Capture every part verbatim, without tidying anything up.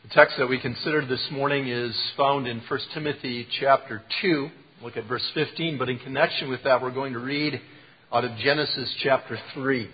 The text that we considered this morning is found in First Timothy chapter two. Look at verse fifteen, but in connection with that, we're going to read out of Genesis chapter three.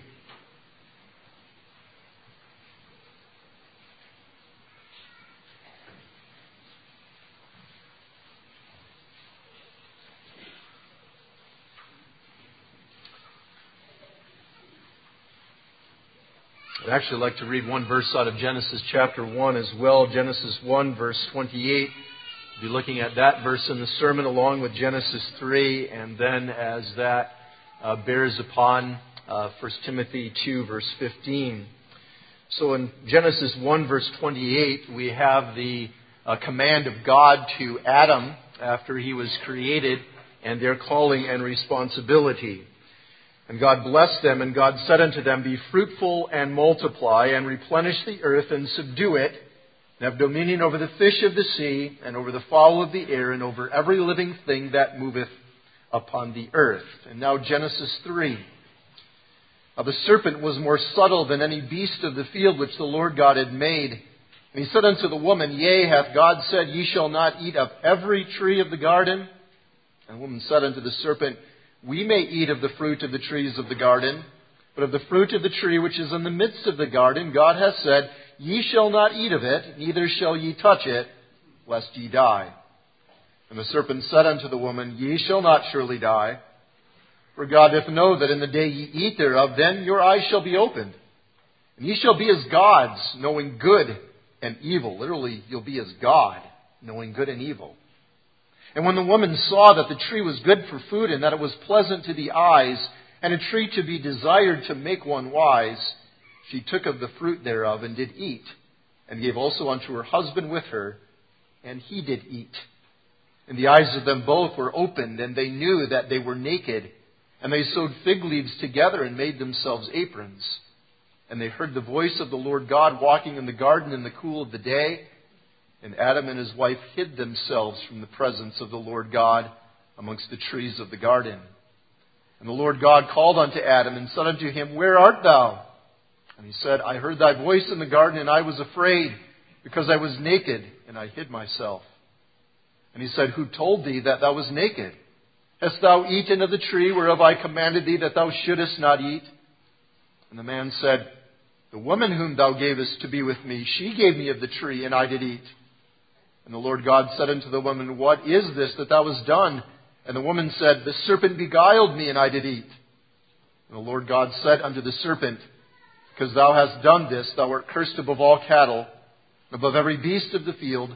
I'd actually like to read one verse out of Genesis chapter one as well. Genesis one, verse twenty-eight. We'll be looking at that verse in the sermon along with Genesis three, and then as that uh, bears upon uh, First Timothy two, verse fifteen. So in Genesis one, verse twenty-eight, we have the uh, command of God to Adam after he was created and their calling and responsibility. And God blessed them, and God said unto them, Be fruitful and multiply, and replenish the earth, and subdue it, and have dominion over the fish of the sea, and over the fowl of the air, and over every living thing that moveth upon the earth. And now Genesis three. Now the serpent was more subtle than any beast of the field which the Lord God had made. And he said unto the woman, Yea, hath God said, Ye shall not eat of every tree of the garden? And the woman said unto the serpent, We may eat of the fruit of the trees of the garden, but of the fruit of the tree which is in the midst of the garden, God hath said, Ye shall not eat of it, neither shall ye touch it, lest ye die. And the serpent said unto the woman, Ye shall not surely die. For God doth know that in the day ye eat thereof, then your eyes shall be opened. And ye shall be as gods, knowing good and evil. Literally, you'll be as God, knowing good and evil. And when the woman saw that the tree was good for food, and that it was pleasant to the eyes, and a tree to be desired to make one wise, she took of the fruit thereof, and did eat, and gave also unto her husband with her, and he did eat. And the eyes of them both were opened, and they knew that they were naked. And they sewed fig leaves together, and made themselves aprons. And they heard the voice of the Lord God walking in the garden in the cool of the day. And Adam and his wife hid themselves from the presence of the Lord God amongst the trees of the garden. And the Lord God called unto Adam and said unto him, Where art thou? And he said, I heard thy voice in the garden, and I was afraid, because I was naked, and I hid myself. And he said, Who told thee that thou was naked? Hast thou eaten of the tree whereof I commanded thee that thou shouldest not eat? And the man said, The woman whom thou gavest to be with me, she gave me of the tree, and I did eat. And the Lord God said unto the woman, What is this that thou hast done? And the woman said, The serpent beguiled me, and I did eat. And the Lord God said unto the serpent, Because thou hast done this, thou art cursed above all cattle, and above every beast of the field.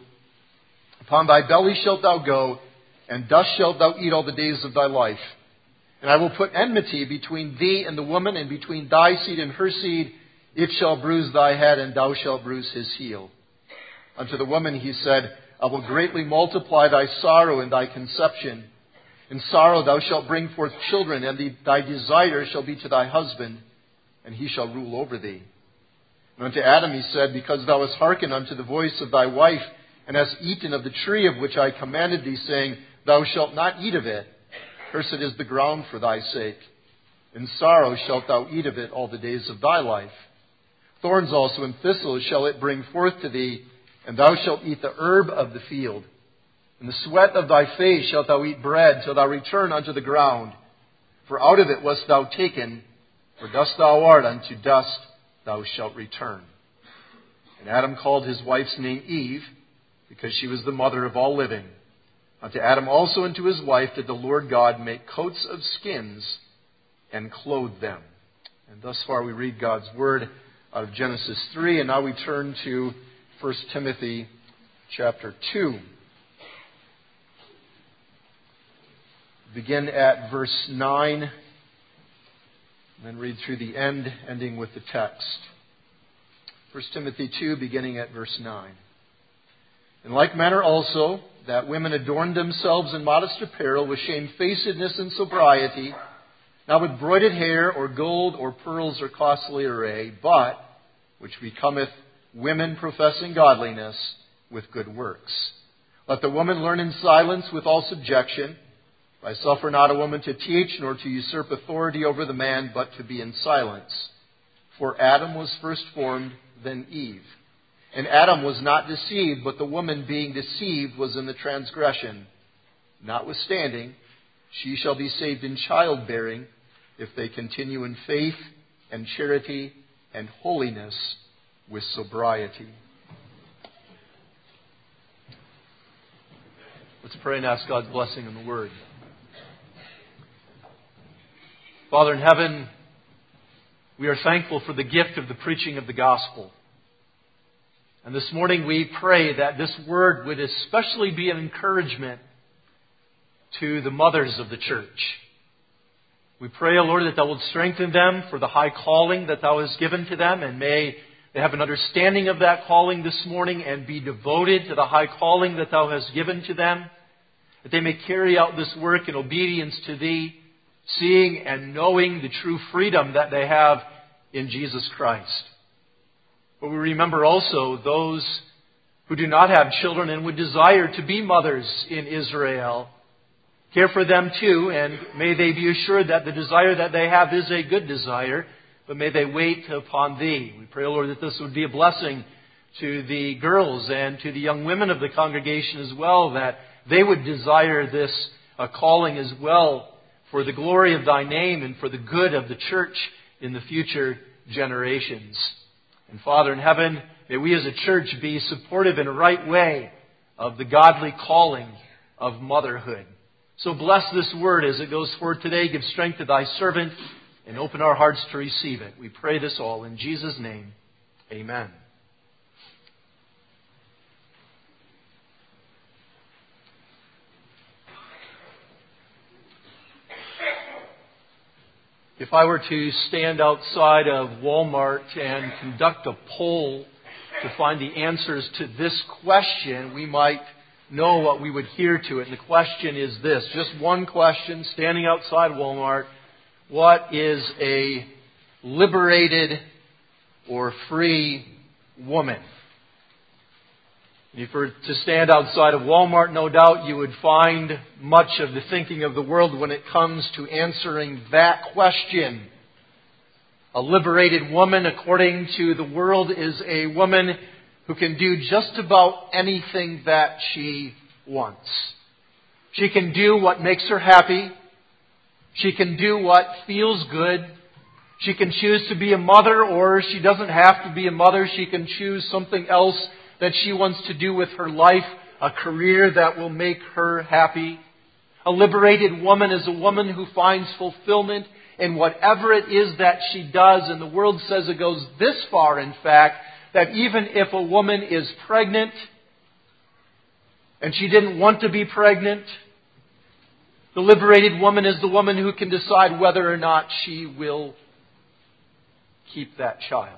Upon thy belly shalt thou go, and dust shalt thou eat all the days of thy life. And I will put enmity between thee and the woman, and between thy seed and her seed. It shall bruise thy head, and thou shalt bruise his heel. Unto the woman he said, I will greatly multiply thy sorrow and thy conception. In sorrow thou shalt bring forth children, and the, thy desire shall be to thy husband, and he shall rule over thee. And unto Adam he said, Because thou hast hearkened unto the voice of thy wife, and hast eaten of the tree of which I commanded thee, saying, Thou shalt not eat of it, cursed is the ground for thy sake. In sorrow shalt thou eat of it all the days of thy life. Thorns also and thistles shall it bring forth to thee, and thou shalt eat the herb of the field. In the sweat of thy face shalt thou eat bread, till thou return unto the ground. For out of it wast thou taken, for dust thou art, unto dust thou shalt return. And Adam called his wife's name Eve, because she was the mother of all living. Unto Adam also and to his wife did the Lord God make coats of skins, and clothe them. And thus far we read God's word out of Genesis three, and now we turn to First Timothy chapter two. Begin at verse nine, and then read through the end, ending with the text. First Timothy two, beginning at verse nine. In like manner also, that women adorn themselves in modest apparel with shamefacedness and sobriety, not with broided hair or gold or pearls or costly array, but which becometh women professing godliness with good works. Let the woman learn in silence with all subjection. I suffer not a woman to teach, nor to usurp authority over the man, but to be in silence. For Adam was first formed, then Eve. And Adam was not deceived, but the woman being deceived was in the transgression. Notwithstanding, she shall be saved in childbearing if they continue in faith and charity and holiness with sobriety. Let's pray and ask God's blessing on the Word. Father in heaven, we are thankful for the gift of the preaching of the gospel. And this morning we pray that this Word would especially be an encouragement to the mothers of the church. We pray, O Lord, that Thou wilt strengthen them for the high calling that Thou hast given to them, and may they have an understanding of that calling this morning and be devoted to the high calling that Thou hast given to them, that they may carry out this work in obedience to Thee, seeing and knowing the true freedom that they have in Jesus Christ. But we remember also those who do not have children and would desire to be mothers in Israel. Care for them too, and may they be assured that the desire that they have is a good desire, but may they wait upon Thee. We pray, Lord, that this would be a blessing to the girls and to the young women of the congregation as well, that they would desire this uh, calling as well for the glory of Thy name and for the good of the church in the future generations. And Father in heaven, may we as a church be supportive in a right way of the godly calling of motherhood. So bless this word as it goes forward today. Give strength to Thy servant and open our hearts to receive it. We pray this all in Jesus' name. Amen. If I were to stand outside of Walmart and conduct a poll to find the answers to this question, we might know what we would hear to it. And the question is this, just one question, standing outside Walmart: what is a liberated or free woman? If you were to stand outside of Walmart, no doubt you would find much of the thinking of the world when it comes to answering that question. A liberated woman, according to the world, is a woman who can do just about anything that she wants. She can do what makes her happy. She can do what feels good. She can choose to be a mother, or she doesn't have to be a mother. She can choose something else that she wants to do with her life, a career that will make her happy. A liberated woman is a woman who finds fulfillment in whatever it is that she does. And the world says it goes this far, in fact, that even if a woman is pregnant and she didn't want to be pregnant, the liberated woman is the woman who can decide whether or not she will keep that child.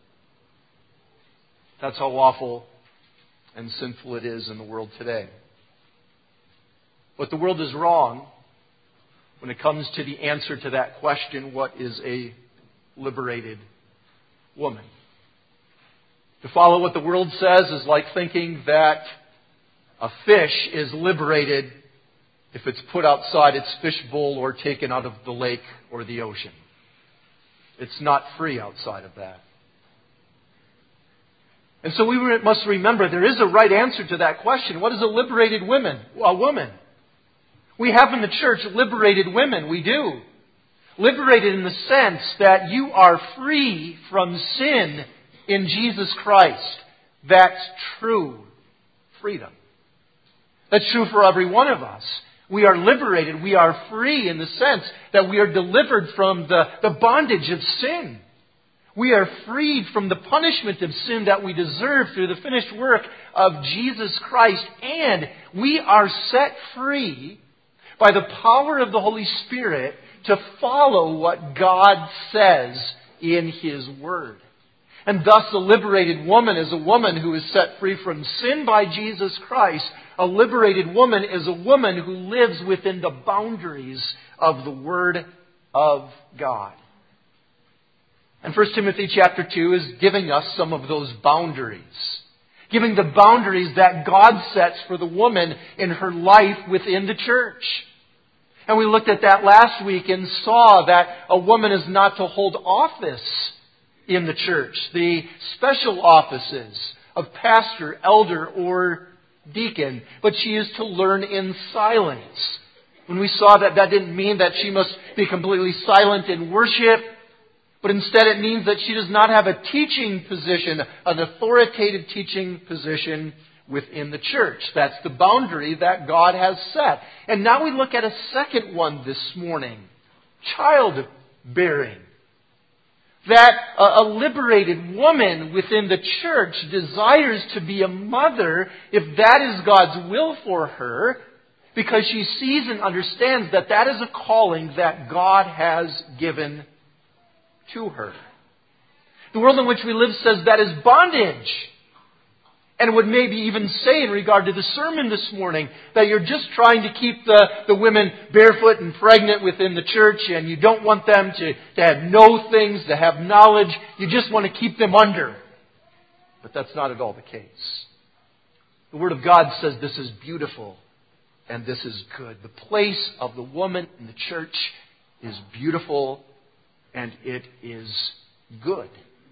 That's how awful and sinful it is in the world today. But the world is wrong when it comes to the answer to that question: what is a liberated woman? To follow what the world says is like thinking that a fish is liberated if it's put outside its fish bowl or taken out of the lake or the ocean. It's not free outside of that. And so we must remember there is a right answer to that question. What is a liberated woman? A woman. We have in the church liberated women. We do. Liberated in the sense that you are free from sin in Jesus Christ. That's true freedom. That's true for every one of us. We are liberated. We are free in the sense that we are delivered from the, the bondage of sin. We are freed from the punishment of sin that we deserve through the finished work of Jesus Christ. And we are set free by the power of the Holy Spirit to follow what God says in His Word. And thus a liberated woman is a woman who is set free from sin by Jesus Christ. A liberated woman is a woman who lives within the boundaries of the Word of God. And First Timothy chapter two is giving us some of those boundaries. Giving the boundaries that God sets for the woman in her life within the church. And we looked at that last week and saw that a woman is not to hold office in the church. The special offices of pastor, elder, or deacon, but she is to learn in silence. When we saw that, that didn't mean that she must be completely silent in worship, but instead it means that she does not have a teaching position, an authoritative teaching position within the church. That's the boundary that God has set. And now we look at a second one this morning. Childbearing. That a liberated woman within the church desires to be a mother if that is God's will for her, because she sees and understands that that is a calling that God has given to her. The world in which we live says that is bondage. And would maybe even say in regard to the sermon this morning that you're just trying to keep the, the women barefoot and pregnant within the church, and you don't want them to, to have know things, to have knowledge. You just want to keep them under. But that's not at all the case. The Word of God says this is beautiful and this is good. The place of the woman in the church is beautiful and it is good.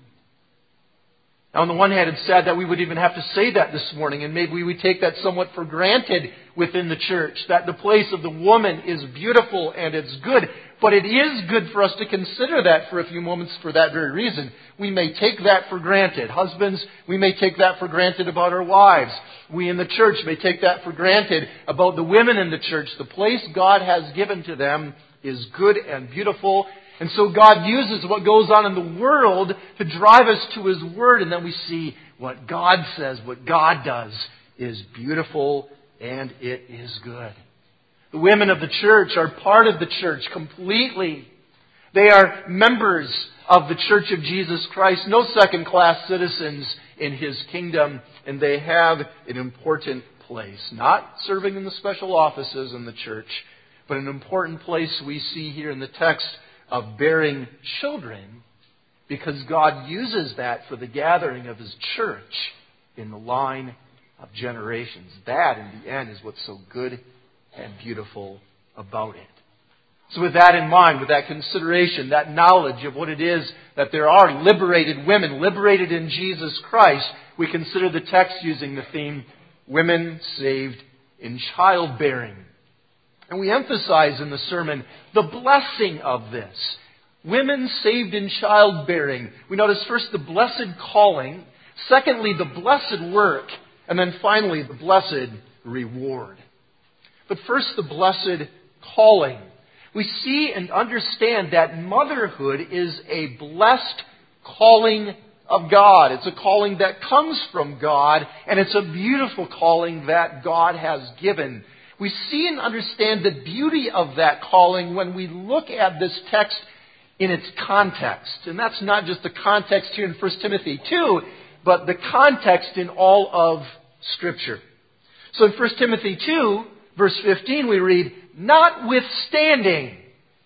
Now, on the one hand, it's sad that we would even have to say that this morning, and maybe we would take that somewhat for granted within the church, that the place of the woman is beautiful and it's good. But it is good for us to consider that for a few moments for that very reason. We may take that for granted. Husbands, we may take that for granted about our wives. We in the church may take that for granted about the women in the church. The place God has given to them is good and beautiful. And so God uses what goes on in the world to drive us to His Word. And then we see what God says, what God does is beautiful and it is good. The women of the church are part of the church completely. They are members of the Church of Jesus Christ, no second-class citizens in His kingdom. And they have an important place, not serving in the special offices in the church, but an important place we see here in the text of bearing children, because God uses that for the gathering of His church in the line of generations. That, in the end, is what's so good and beautiful about it. So with that in mind, with that consideration, that knowledge of what it is that there are liberated women, liberated in Jesus Christ, we consider the text using the theme, women saved in childbearing. And we emphasize in the sermon the blessing of this. Women saved in childbearing. We notice first the blessed calling, secondly the blessed work, and then finally the blessed reward. But first the blessed calling. We see and understand that motherhood is a blessed calling of God. It's a calling that comes from God, and it's a beautiful calling that God has given. We see and understand the beauty of that calling when we look at this text in its context. And that's not just the context here in First Timothy two, but the context in all of Scripture. So in First Timothy two, verse fifteen, we read, "Notwithstanding,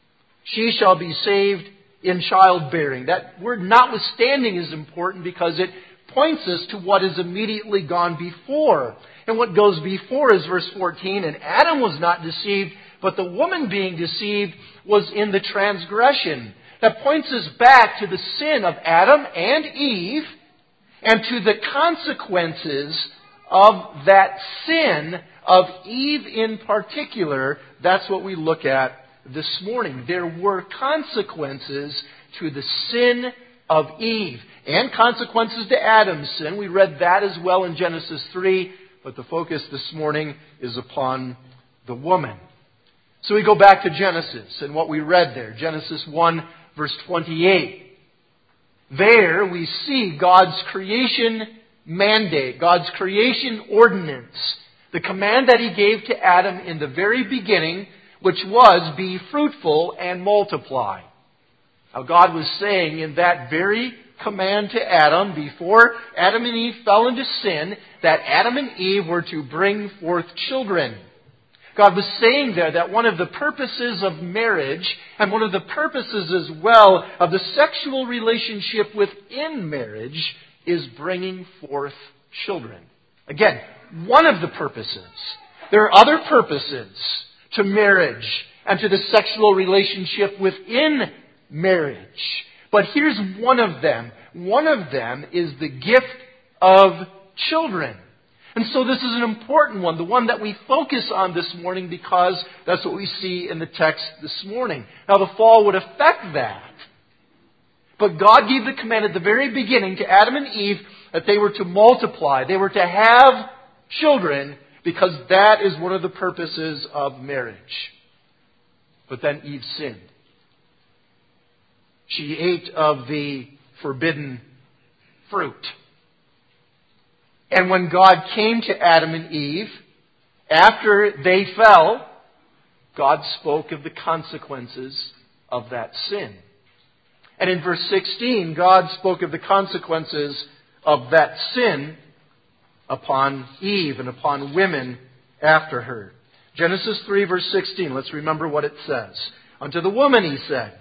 she shall be saved in childbearing." That word notwithstanding is important because it points us to what is immediately gone before. And what goes before is verse fourteen, "And Adam was not deceived, but the woman being deceived was in the transgression." That points us back to the sin of Adam and Eve and to the consequences of that sin of Eve in particular. That's what we look at this morning. There were consequences to the sin of Eve and consequences to Adam's sin. We read that as well in Genesis three. But the focus this morning is upon the woman. So we go back to Genesis and what we read there. Genesis one, verse twenty-eight. There we see God's creation mandate, God's creation ordinance. The command that He gave to Adam in the very beginning, which was, be fruitful and multiply. Now God was saying in that very command to Adam, before Adam and Eve fell into sin, that Adam and Eve were to bring forth children. God was saying there that one of the purposes of marriage, and one of the purposes as well of the sexual relationship within marriage, is bringing forth children. Again, one of the purposes. There are other purposes to marriage and to the sexual relationship within marriage. But here's one of them. One of them is the gift of children. And so this is an important one, the one that we focus on this morning because that's what we see in the text this morning. Now the fall would affect that. But God gave the command at the very beginning to Adam and Eve that they were to multiply. They were to have children because that is one of the purposes of marriage. But then Eve sinned. She ate of the forbidden fruit. And when God came to Adam and Eve, after they fell, God spoke of the consequences of that sin. And in verse sixteen, God spoke of the consequences of that sin upon Eve and upon women after her. Genesis three, verse sixteen, let's remember what it says. Unto the woman he said,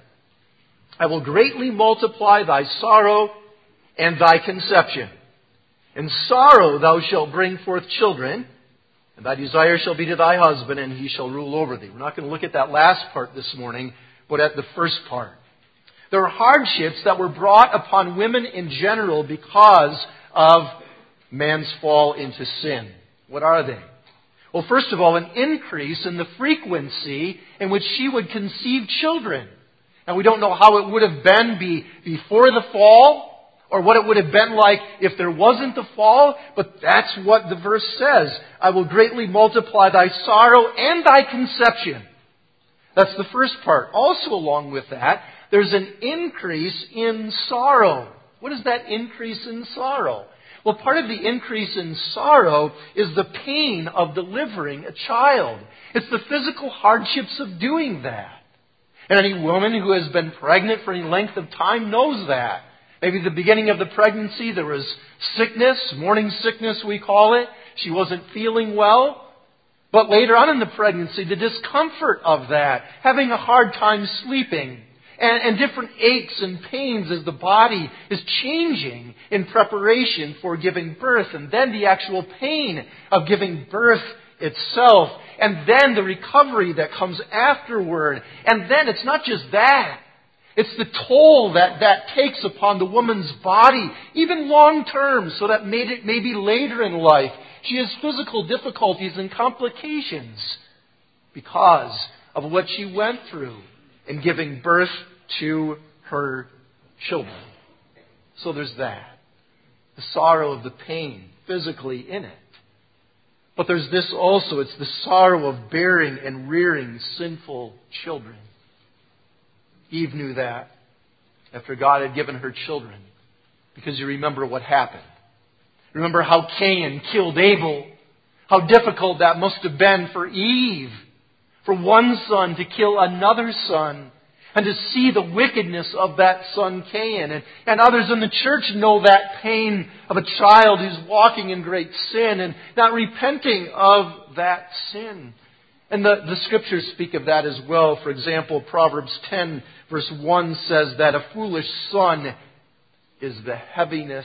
I will greatly multiply thy sorrow and thy conception. In sorrow thou shalt bring forth children, and thy desire shall be to thy husband, and he shall rule over thee. We're not going to look at that last part this morning, but at the first part. There are hardships that were brought upon women in general because of man's fall into sin. What are they? Well, first of all, an increase in the frequency in which she would conceive children. Now, we don't know how it would have been be, before the fall, or what it would have been like if there wasn't the fall, but that's what the verse says. I will greatly multiply thy sorrow and thy conception. That's the first part. Also along with that, there's an increase in sorrow. What is that increase in sorrow? Well, part of the increase in sorrow is the pain of delivering a child. It's the physical hardships of doing that. And any woman who has been pregnant for any length of time knows that. Maybe at the beginning of the pregnancy there was sickness, morning sickness we call it. She wasn't feeling well. But later on in the pregnancy, the discomfort of that, having a hard time sleeping, and, and different aches and pains as the body is changing in preparation for giving birth, and then the actual pain of giving birth itself, and then the recovery that comes afterward. And then it's not just that. It's the toll that that takes upon the woman's body, even long term, so that maybe later in life she has physical difficulties and complications because of what she went through in giving birth to her children. So there's that. The sorrow of the pain physically in it. But there's this also. It's the sorrow of bearing and rearing sinful children. Eve knew that after God had given her children. Because you remember what happened. Remember how Cain killed Abel. How difficult that must have been for Eve. For one son to kill another son. And to see the wickedness of that son Cain. And, and others in the church know that pain of a child who's walking in great sin and not repenting of that sin. And the, the scriptures speak of that as well. For example, Proverbs ten verse one says that a foolish son is the heaviness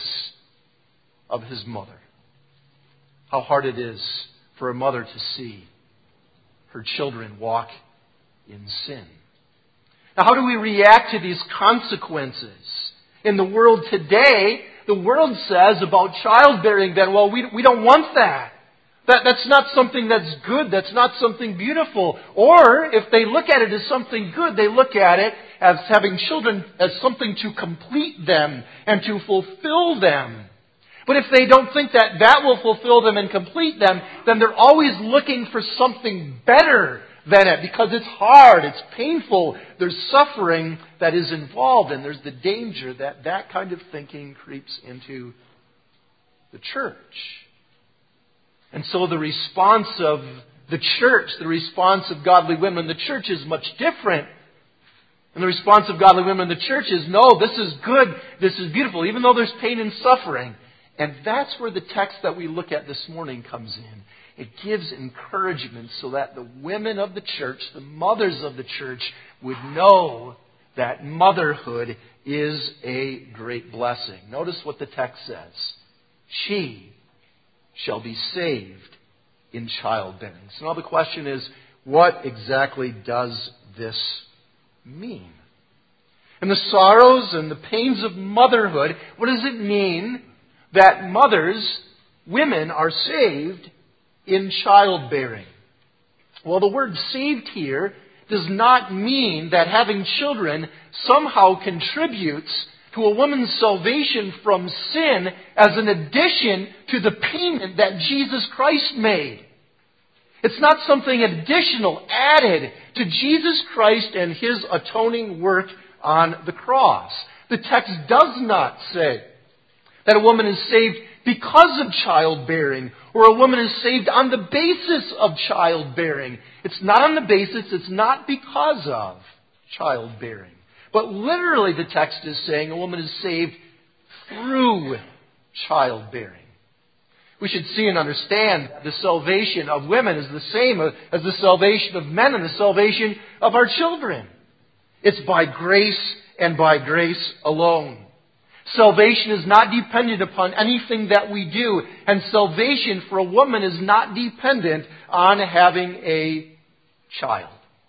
of his mother. How hard it is for a mother to see her children walk in sin. Now, how do we react to these consequences? In the world today, the world says about childbearing then, well, we, we don't want that. That. That's not something that's good. That's not something beautiful. Or, if they look at it as something good, they look at it as having children as something to complete them and to fulfill them. But if they don't think that that will fulfill them and complete them, then they're always looking for something better than it, because it's hard, it's painful, there's suffering that is involved, and there's the danger that that kind of thinking creeps into the church. And so the response of the church, the response of godly women in the church is much different. And the response of godly women in the church is, no, this is good, this is beautiful, even though there's pain and suffering. And that's where the text that we look at this morning comes in. It gives encouragement so that the women of the church, the mothers of the church, would know that motherhood is a great blessing. Notice what the text says. She shall be saved in childbearing. So now the question is, what exactly does this mean? And the sorrows and the pains of motherhood, what does it mean that mothers women are saved in childbearing. Well, the word saved here does not mean that having children somehow contributes to a woman's salvation from sin as an addition to the payment that Jesus Christ made. It's not something additional added to Jesus Christ and His atoning work on the cross. The text does not say that a woman is saved because of childbearing, or a woman is saved on the basis of childbearing. It's not on the basis, it's not because of childbearing. But literally the text is saying a woman is saved through childbearing. We should see and understand the salvation of women is the same as the salvation of men and the salvation of our children. It's by grace and by grace alone. Salvation is not dependent upon anything that we do, and salvation for a woman is not dependent on having a child.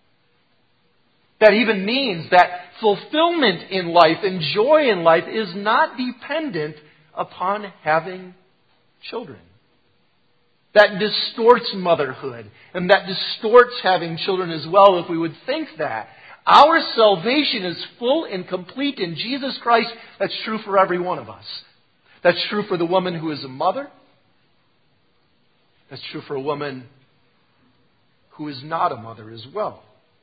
That even means that fulfillment in life and joy in life is not dependent upon having children. That distorts motherhood, and that distorts having children as well if we would think that. Our salvation is full and complete in Jesus Christ. That's true for every one of us. That's true for the woman who is a mother. That's true for a woman who is not a mother as well.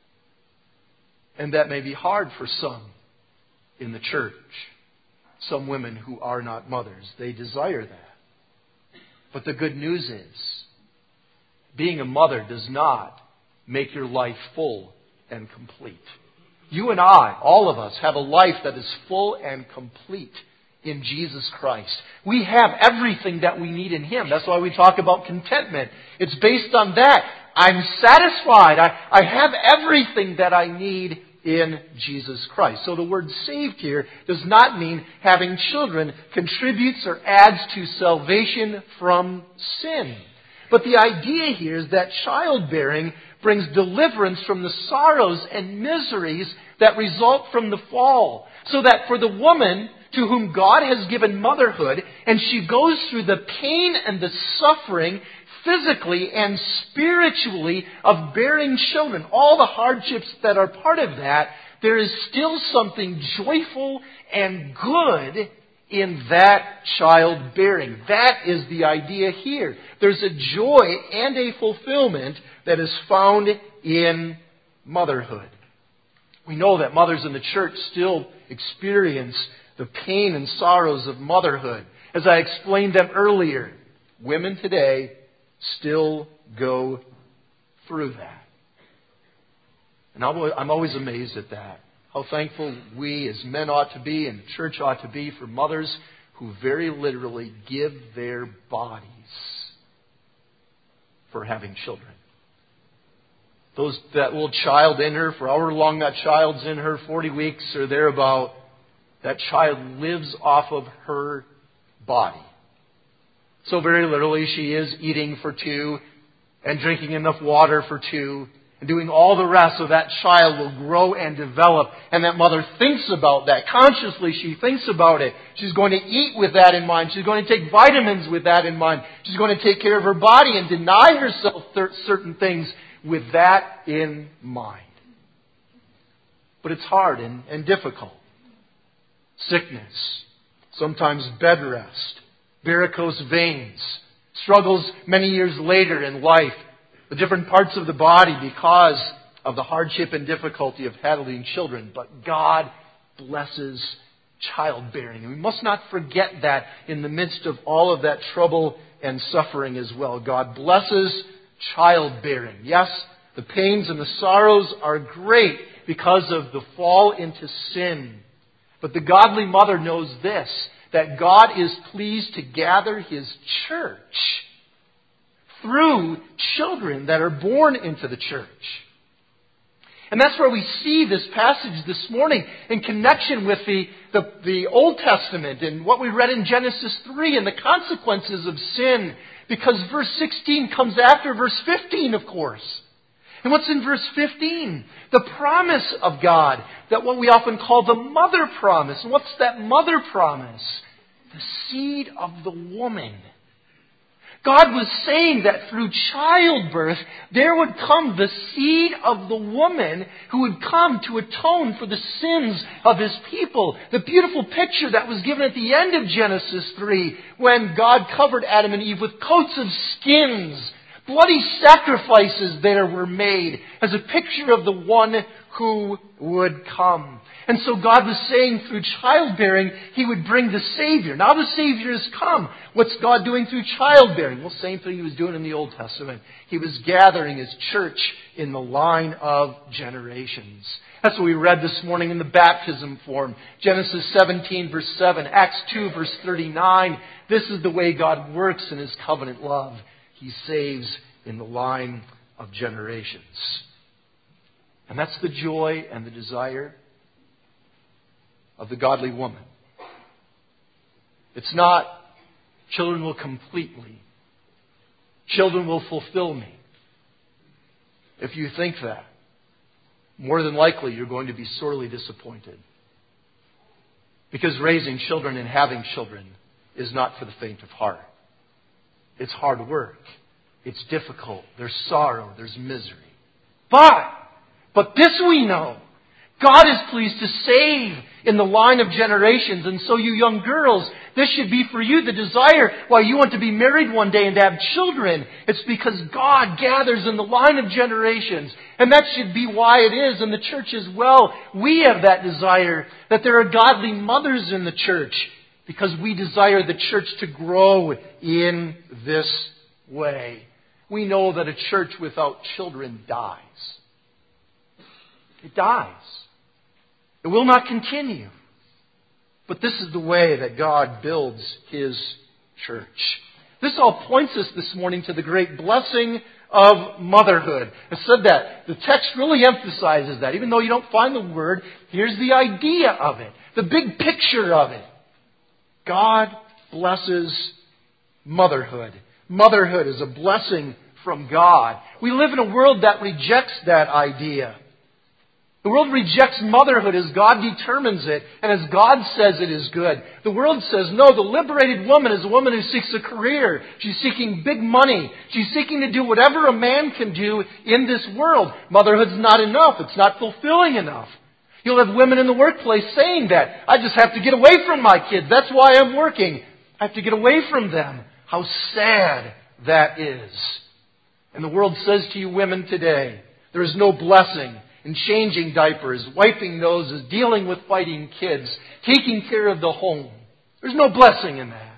And that may be hard for some in the church. Some women who are not mothers. They desire that. But the good news is, being a mother does not make your life full and complete. You and I, all of us, have a life that is full and complete in Jesus Christ. We have everything that we need in Him. That's why we talk about contentment. It's based on that. I'm satisfied. I, I have everything that I need in Jesus Christ. So the word saved here does not mean having children contributes or adds to salvation from sin. But the idea here is that childbearing brings deliverance from the sorrows and miseries that result from the fall. So that for the woman to whom God has given motherhood, and she goes through the pain and the suffering physically and spiritually of bearing children, all the hardships that are part of that, there is still something joyful and good in that childbearing. That is the idea here. There's a joy and a fulfillment that is found in motherhood. We know that mothers in the church still experience the pain and sorrows of motherhood. As I explained them earlier, women today still go through that. And I'm always amazed at that. How thankful we as men ought to be and the church ought to be for mothers who very literally give their bodies for having children. Those, that little child in her, for however long that child's in her, forty weeks or thereabout, that child lives off of her body. So very literally she is eating for two and drinking enough water for two and doing all the rest so that child will grow and develop. And that mother thinks about that. Consciously she thinks about it. She's going to eat with that in mind. She's going to take vitamins with that in mind. She's going to take care of her body and deny herself certain things with that in mind. But it's hard and, and difficult. Sickness, sometimes bed rest, varicose veins, struggles many years later in life, the different parts of the body because of the hardship and difficulty of handling children. But God blesses childbearing. And we must not forget that in the midst of all of that trouble and suffering as well. God blesses childbearing. Yes, the pains and the sorrows are great because of the fall into sin. But the godly mother knows this, that God is pleased to gather His church through children that are born into the church. And that's where we see this passage this morning in connection with the, the, the Old Testament and what we read in Genesis three and the consequences of sin. Because verse sixteen comes after verse fifteen, of course. And what's in verse fifteen? The promise of God, that what we often call the mother promise. And what's that mother promise? The seed of the woman God was saying that through childbirth, there would come the seed of the woman who would come to atone for the sins of His people. The beautiful picture that was given at the end of Genesis three, when God covered Adam and Eve with coats of skins. Bloody sacrifices there were made as a picture of the one who would come. And so God was saying through childbearing, He would bring the Savior. Now the Savior has come. What's God doing through childbearing? Well, same thing He was doing in the Old Testament. He was gathering His church in the line of generations. That's what we read this morning in the baptism form. Genesis seventeen verse seven, Acts two verse thirty-nine. This is the way God works in His covenant love. He saves in the line of generations. And that's the joy and the desire of the godly woman. It's not, children will complete me. Children will fulfill me. If you think that, more than likely you're going to be sorely disappointed. Because raising children and having children is not for the faint of heart. It's hard work. It's difficult. There's sorrow. There's misery. But, but this we know. God is pleased to save in the line of generations. And so you young girls, this should be for you the desire why you want to be married one day and to have children. It's because God gathers in the line of generations. And that should be why it is in the church as well. We have that desire that there are godly mothers in the church because we desire the church to grow in this way. We know that a church without children dies. It dies. It will not continue. But this is the way that God builds His church. This all points us this morning to the great blessing of motherhood. I said that. The text really emphasizes that. Even though you don't find the word, here's the idea of it. The big picture of it. God blesses motherhood. Motherhood is a blessing from God. We live in a world that rejects that idea. The world rejects motherhood as God determines it and as God says it is good. The world says, no, the liberated woman is a woman who seeks a career. She's seeking big money. She's seeking to do whatever a man can do in this world. Motherhood's not enough. It's not fulfilling enough. You'll have women in the workplace saying that. I just have to get away from my kids. That's why I'm working. I have to get away from them. How sad that is. And the world says to you women today, there is no blessing in changing diapers, wiping noses, dealing with fighting kids, taking care of the home. There's no blessing in that.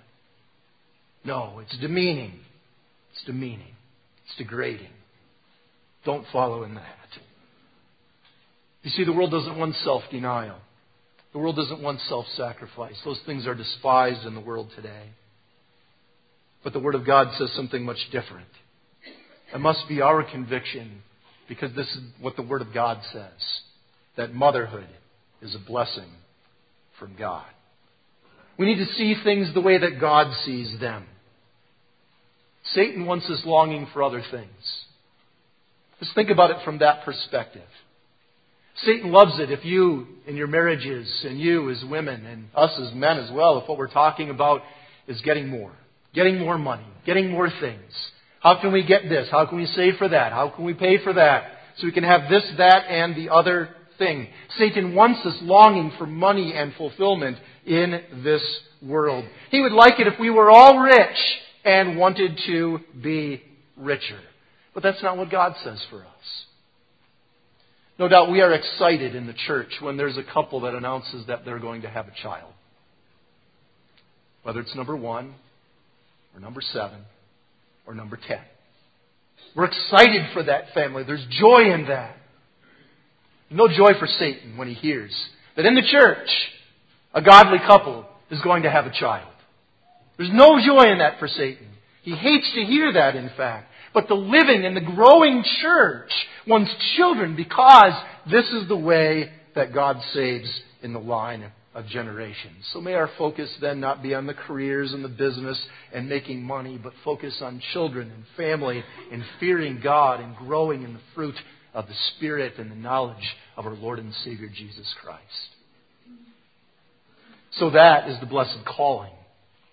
No, it's demeaning. It's demeaning. It's degrading. Don't follow in that. You see, the world doesn't want self-denial. The world doesn't want self-sacrifice. Those things are despised in the world today. But the Word of God says something much different. It must be our conviction, because this is what the Word of God says, that motherhood is a blessing from God. We need to see things the way that God sees them. Satan wants us longing for other things. Just think about it from that perspective. Satan loves it if you, in your marriages, and you as women, and us as men as well, if what we're talking about is getting more. Getting more money. Getting more things. How can we get this? How can we save for that? How can we pay for that? So we can have this, that, and the other thing. Satan wants us longing for money and fulfillment in this world. He would like it if we were all rich and wanted to be richer. But that's not what God says for us. No doubt we are excited in the church when there's a couple that announces that they're going to have a child. Whether it's number one, or number seven, or number ten. We're excited for that family. There's joy in that. No joy for Satan when he hears that in the church, a godly couple is going to have a child. There's no joy in that for Satan. He hates to hear that, in fact. But the living and the growing church wants children because this is the way that God saves in the line of generations. So may our focus then not be on the careers and the business and making money, but focus on children and family and fearing God and growing in the fruit of the Spirit and the knowledge of our Lord and Savior Jesus Christ. So that is the blessed calling.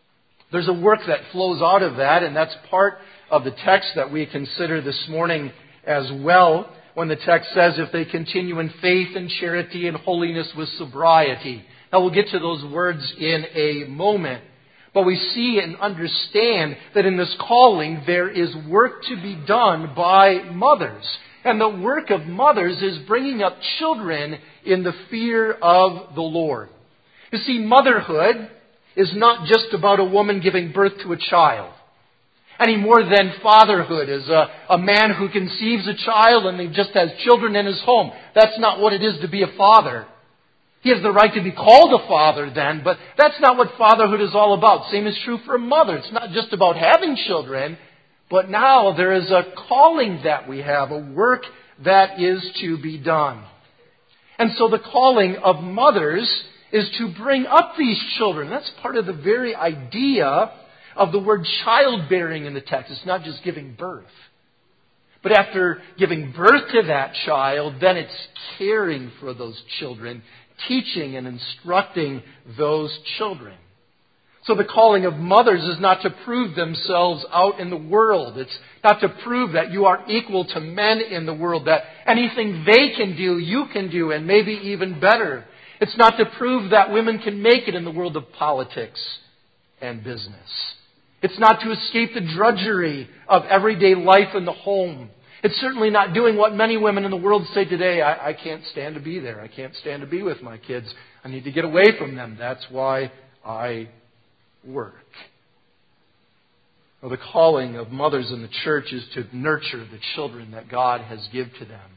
There's a work that flows out of that, and that's part of the text that we consider this morning as well, when the text says, if they continue in faith and charity and holiness with sobriety. Now, we'll get to those words in a moment. But we see and understand that in this calling, there is work to be done by mothers. And the work of mothers is bringing up children in the fear of the Lord. You see, motherhood is not just about a woman giving birth to a child, any more than fatherhood is a, a man who conceives a child and he just has children in his home. That's not what it is to be a father. He has the right to be called a father then, but that's not what fatherhood is all about. Same is true for a mother. It's not just about having children, but now there is a calling that we have, a work that is to be done. And so the calling of mothers is to bring up these children. That's part of the very idea of the word childbearing in the text. It's not just giving birth. But after giving birth to that child, then it's caring for those children, teaching and instructing those children. So the calling of mothers is not to prove themselves out in the world. It's not to prove that you are equal to men in the world, that anything they can do, you can do, and maybe even better. It's not to prove that women can make it in the world of politics and business. It's not to escape the drudgery of everyday life in the home. It's certainly not doing what many women in the world say today, I, I can't stand to be there. I can't stand to be with my kids. I need to get away from them. That's why I work. Well, the calling of mothers in the church is to nurture the children that God has given to them.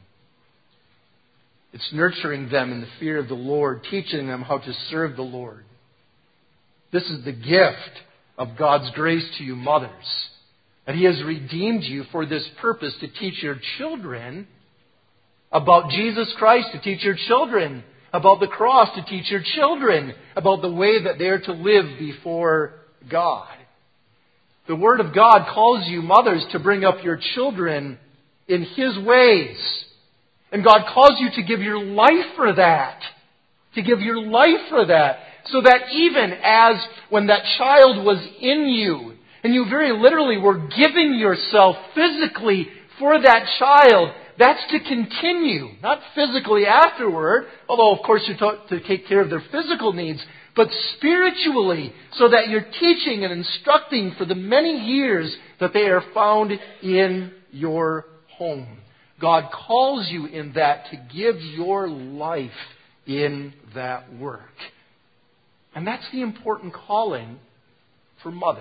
It's nurturing them in the fear of the Lord, teaching them how to serve the Lord. This is the gift of God's grace to you, mothers. And He has redeemed you for this purpose, to teach your children about Jesus Christ, to teach your children about the cross, to teach your children about the way that they are to live before God. The Word of God calls you, mothers, to bring up your children in His ways. And God calls you to give your life for that. To give your life for that. So that even as when that child was in you, and you very literally were giving yourself physically for that child, that's to continue. Not physically afterward, although of course you're taught to take care of their physical needs, but spiritually, so that you're teaching and instructing for the many years that they are found in your home. God calls you in that to give your life in that work. And that's the important calling for mothers.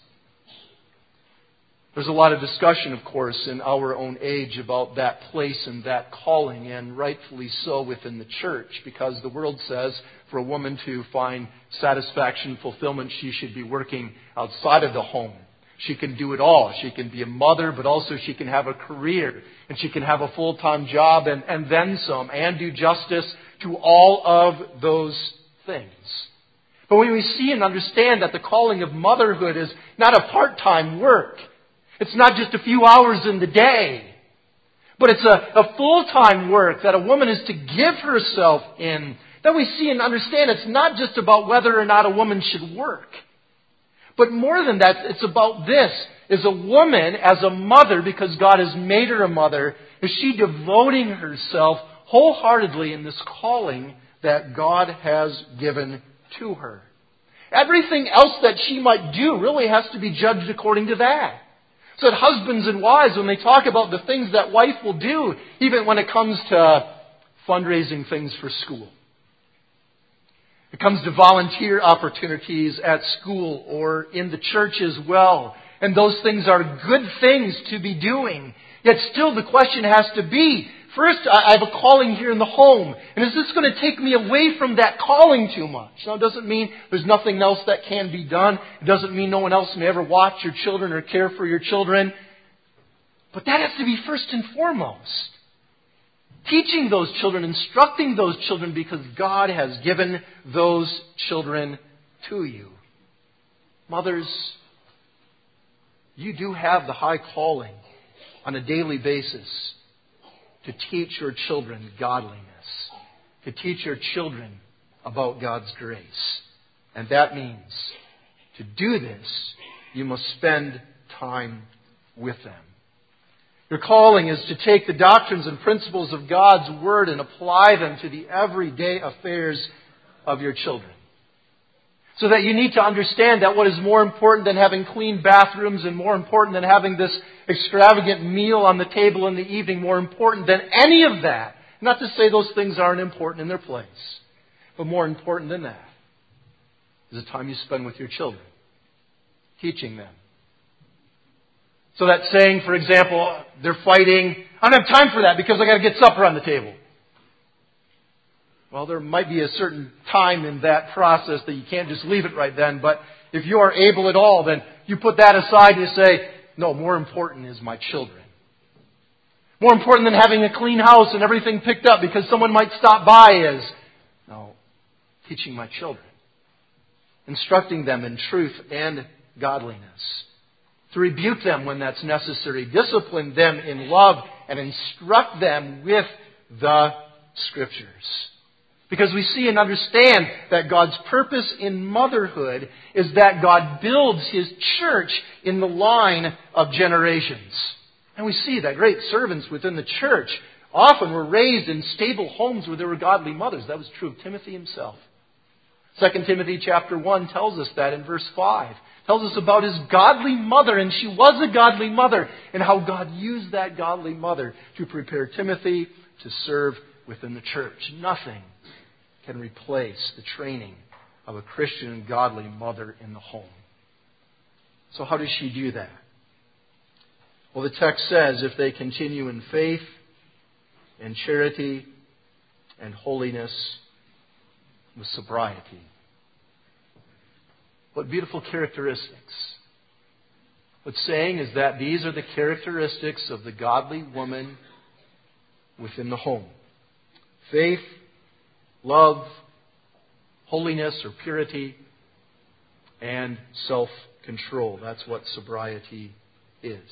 There's a lot of discussion, of course, in our own age about that place and that calling, and rightfully so within the church, because the world says for a woman to find satisfaction, fulfillment, she should be working outside of the home. She can do it all. She can be a mother, but also she can have a career, and she can have a full-time job, and, and then some, and do justice to all of those things. But when we see and understand that the calling of motherhood is not a part-time work, it's not just a few hours in the day, but it's a, a full-time work that a woman is to give herself in, then we see and understand it's not just about whether or not a woman should work. But more than that, it's about this. Is a woman as a mother, because God has made her a mother, is she devoting herself wholeheartedly in this calling that God has given to her? Everything else that she might do really has to be judged according to that. So that husbands and wives, when they talk about the things that wife will do, even when it comes to fundraising things for school, it comes to volunteer opportunities at school or in the church as well. And those things are good things to be doing. Yet still the question has to be, first, I have a calling here in the home. And is this going to take me away from that calling too much? Now, it doesn't mean there's nothing else that can be done. It doesn't mean no one else may ever watch your children or care for your children. But that has to be first and foremost. Teaching those children, instructing those children, because God has given those children to you. Mothers, you do have the high calling on a daily basis to teach your children godliness, to teach your children about God's grace. And that means to do this, you must spend time with them. Your calling is to take the doctrines and principles of God's Word and apply them to the everyday affairs of your children. So that you need to understand that what is more important than having clean bathrooms and more important than having this extravagant meal on the table in the evening, more important than any of that, not to say those things aren't important in their place, but more important than that is the time you spend with your children, teaching them. So that saying, for example, they're fighting, I don't have time for that because I got to get supper on the table. Well, there might be a certain time in that process that you can't just leave it right then, but if you are able at all, then you put that aside and you say, no, more important is my children. More important than having a clean house and everything picked up because someone might stop by is, no, teaching my children. Instructing them in truth and godliness. To rebuke them when that's necessary. Discipline them in love and instruct them with the Scriptures. Because we see and understand that God's purpose in motherhood is that God builds His church in the line of generations. And we see that great servants within the church often were raised in stable homes where there were godly mothers. That was true of Timothy himself. Second Timothy chapter one tells us that in verse five. Tells us about his godly mother, and she was a godly mother, and how God used that godly mother to prepare Timothy to serve within the church. Nothing can replace the training of a Christian and godly mother in the home. So how does she do that? Well, the text says, if they continue in faith and charity and holiness with sobriety. What beautiful characteristics. What's saying is that these are the characteristics of the godly woman within the home. Faith, love, holiness or purity, and self-control. That's what sobriety is.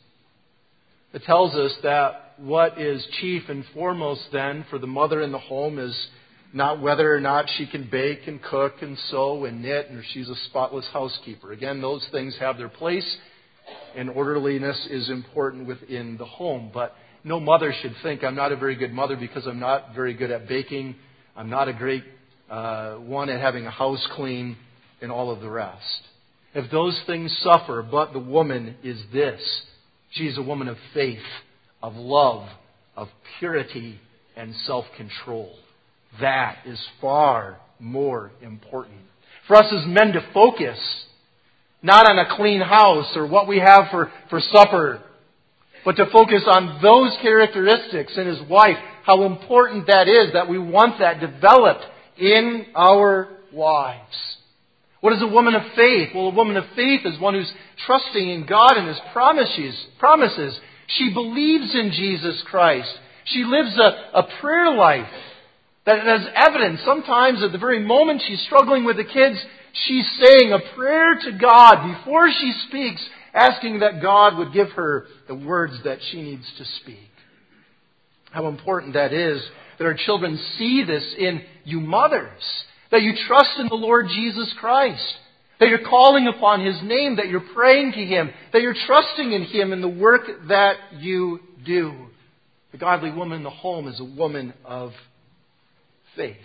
It tells us that what is chief and foremost then for the mother in the home is not whether or not she can bake and cook and sew and knit, or she's a spotless housekeeper. Again, those things have their place, and orderliness is important within the home. But no mother should think, I'm not a very good mother because I'm not very good at baking, I'm not a great uh, one at having a house clean, and all of the rest. If those things suffer, but the woman is this. She's a woman of faith, of love, of purity, and self-control. That is far more important. For us as men to focus, not on a clean house or what we have for, for supper, but to focus on those characteristics in his wife, how important that is, that we want that developed in our wives. What is a woman of faith? Well, a woman of faith is one who's trusting in God and His promises. promises. She believes in Jesus Christ. She lives a, a prayer life that is evident. Sometimes at the very moment she's struggling with the kids, she's saying a prayer to God before she speaks, asking that God would give her the words that she needs to speak. How important that is that our children see this in you mothers. That you trust in the Lord Jesus Christ. That you're calling upon His name. That you're praying to Him. That you're trusting in Him in the work that you do. The godly woman in the home is a woman of faith.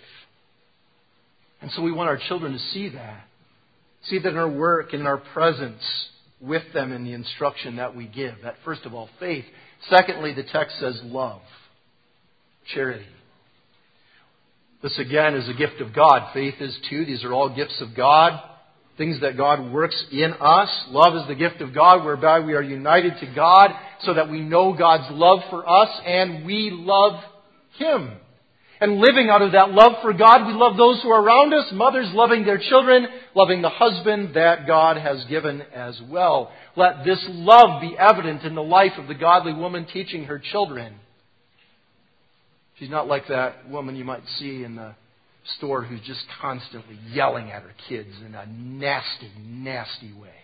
And so we want our children to see that. See that in our work and in our presence with them in the instruction that we give. That first of all, faith. Secondly, the text says love. Charity. This again is a gift of God. Faith is too. These are all gifts of God. Things that God works in us. Love is the gift of God whereby we are united to God so that we know God's love for us and we love Him. And living out of that love for God, we love those who are around us. Mothers loving their children, loving the husband that God has given as well. Let this love be evident in the life of the godly woman teaching her children. She's not like that woman you might see in the store who's just constantly yelling at her kids in a nasty, nasty way.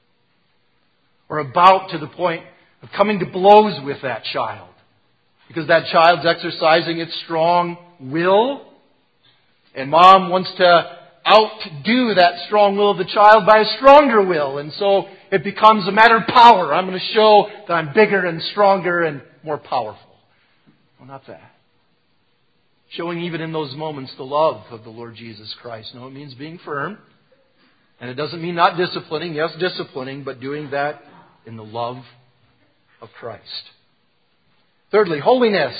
Or about to the point of coming to blows with that child. Because that child's exercising its strong will. And mom wants to outdo that strong will of the child by a stronger will. And so it becomes a matter of power. I'm going to show that I'm bigger and stronger and more powerful. Well, not that. Showing even in those moments the love of the Lord Jesus Christ. No, it means being firm. And it doesn't mean not disciplining. Yes, disciplining, but doing that in the love of Christ. Thirdly, holiness.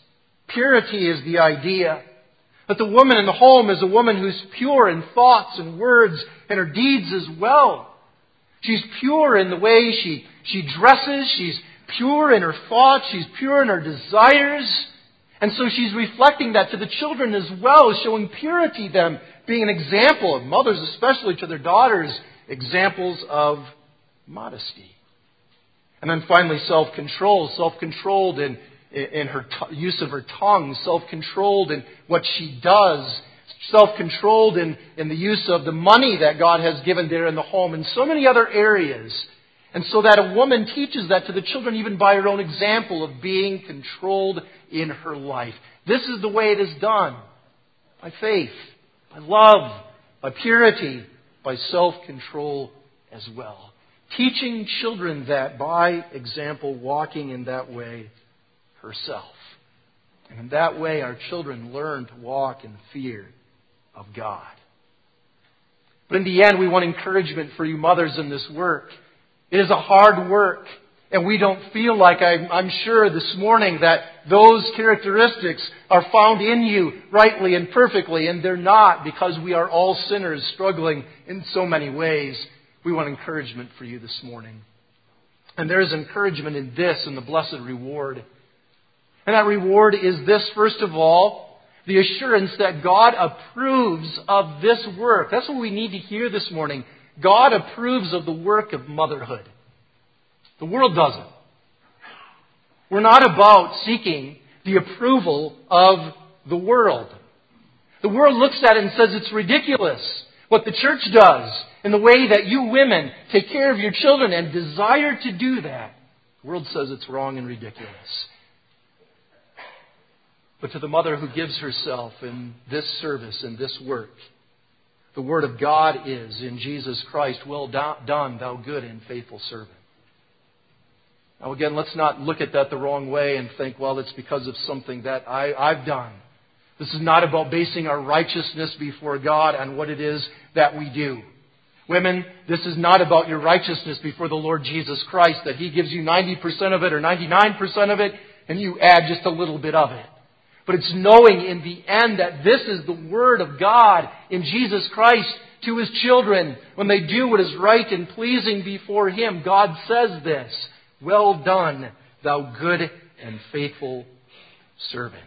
Purity is the idea. That the woman in the home is a woman who's pure in thoughts and words and her deeds as well. She's pure in the way she, she dresses. She's pure in her thoughts. She's pure in her desires. And so she's reflecting that to the children as well, showing purity, them being an example of mothers, especially to their daughters, examples of modesty. And then finally, self-control. Self-controlled in, in her t- use of her tongue. Self-controlled in what she does. Self-controlled in, in the use of the money that God has given there in the home. And so many other areas. And so that a woman teaches that to the children even by her own example of being controlled in her life. This is the way it is done. By faith, by love, by purity, by self-control as well. Teaching children that by example, walking in that way herself. And in that way, our children learn to walk in the fear of God. But in the end, we want encouragement for you mothers in this work. It is a hard work. And we don't feel like, I'm, I'm sure this morning, that those characteristics are found in you rightly and perfectly. And they're not, because we are all sinners struggling in so many ways. We want encouragement for you this morning. And there is encouragement in this, in the blessed reward. And that reward is this, first of all, the assurance that God approves of this work. That's what we need to hear this morning. God approves of the work of motherhood. The world doesn't. We're not about seeking the approval of the world. The world looks at it and says it's ridiculous what the church does in the way that you women take care of your children and desire to do that. The world says it's wrong and ridiculous. But to the mother who gives herself in this service, in this work, the word of God is in Jesus Christ, well done, thou good and faithful servant. Now again, let's not look at that the wrong way and think, well, it's because of something that I, I've done. This is not about basing our righteousness before God on what it is that we do. Women, this is not about your righteousness before the Lord Jesus Christ, that He gives you ninety percent of it or ninety-nine percent of it, and you add just a little bit of it. But it's knowing in the end that this is the Word of God in Jesus Christ to His children. When they do what is right and pleasing before Him, God says this, well done, thou good and faithful servant.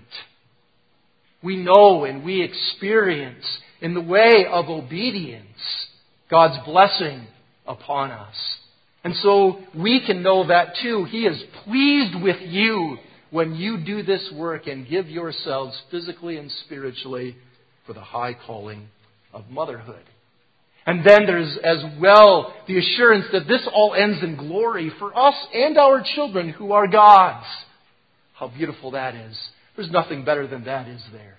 We know and we experience in the way of obedience God's blessing upon us. And so we can know that too. He is pleased with you when you do this work and give yourselves physically and spiritually for the high calling of motherhood. And then there's as well the assurance that this all ends in glory for us and our children who are God's. How beautiful that is. There's nothing better than that, is there?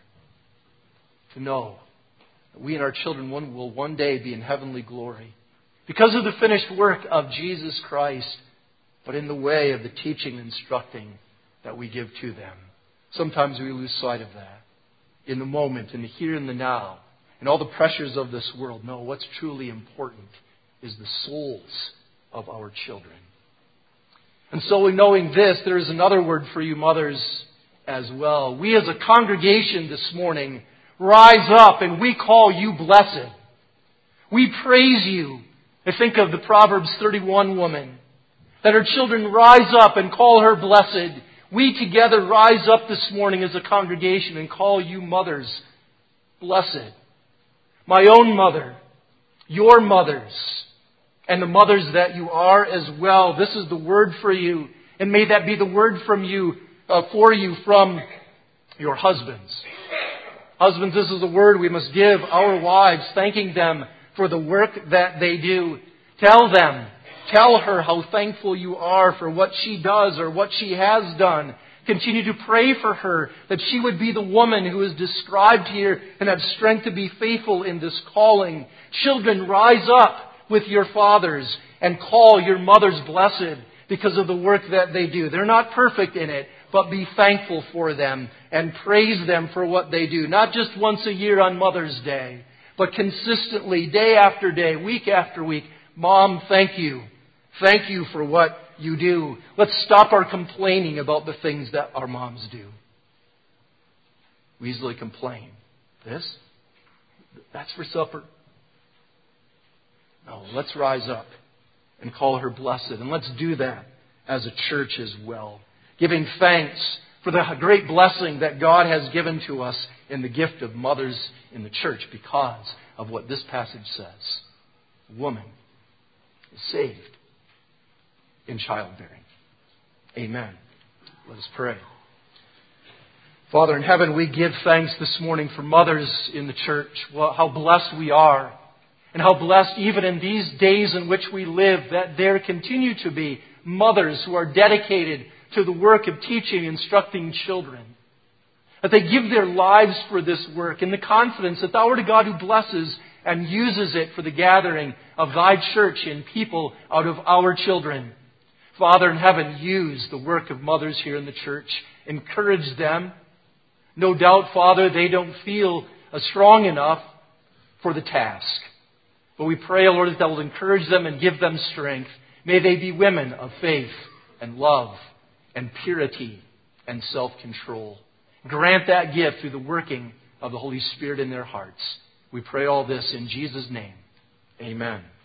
To know that we and our children one will one day be in heavenly glory because of the finished work of Jesus Christ, but in the way of the teaching and instructing that we give to them. Sometimes we lose sight of that in the moment, in the here and the now, and all the pressures of this world. No, what's truly important is the souls of our children. And so in knowing this, there is another word for you mothers as well. We as a congregation this morning rise up and we call you blessed. We praise you. I think of the Proverbs thirty-one woman, that her children rise up and call her blessed. We together rise up this morning as a congregation and call you mothers blessed. My own mother, your mothers, and the mothers that you are as well. This is the word for you. And may that be the word from you, uh, for you from your husbands. Husbands, this is the word we must give our wives, thanking them for the work that they do. Tell them, tell her how thankful you are for what she does or what she has done. Continue to pray for her, that she would be the woman who is described here and have strength to be faithful in this calling. Children, rise up with your fathers and call your mothers blessed because of the work that they do. They're not perfect in it, but be thankful for them and praise them for what they do. Not just once a year on Mother's Day, but consistently, day after day, week after week. Mom, thank you. Thank you for what you do. Let's stop our complaining about the things that our moms do. We easily complain. This? That's for supper? No, let's rise up and call her blessed. And let's do that as a church as well. Giving thanks for the great blessing that God has given to us in the gift of mothers in the church because of what this passage says. A woman is saved in childbearing. Amen. Let us pray. Father in heaven, we give thanks this morning for mothers in the church. Well, how blessed we are. And how blessed even in these days in which we live that there continue to be mothers who are dedicated to the work of teaching and instructing children. That they give their lives for this work in the confidence that Thou art a God who blesses and uses it for the gathering of Thy church and people out of our children. Father in heaven, use the work of mothers here in the church. Encourage them. No doubt, Father, they don't feel strong enough for the task. But we pray, Lord, that Thou will encourage them and give them strength. May they be women of faith and love and purity and self-control. Grant that gift through the working of the Holy Spirit in their hearts. We pray all this in Jesus' name. Amen.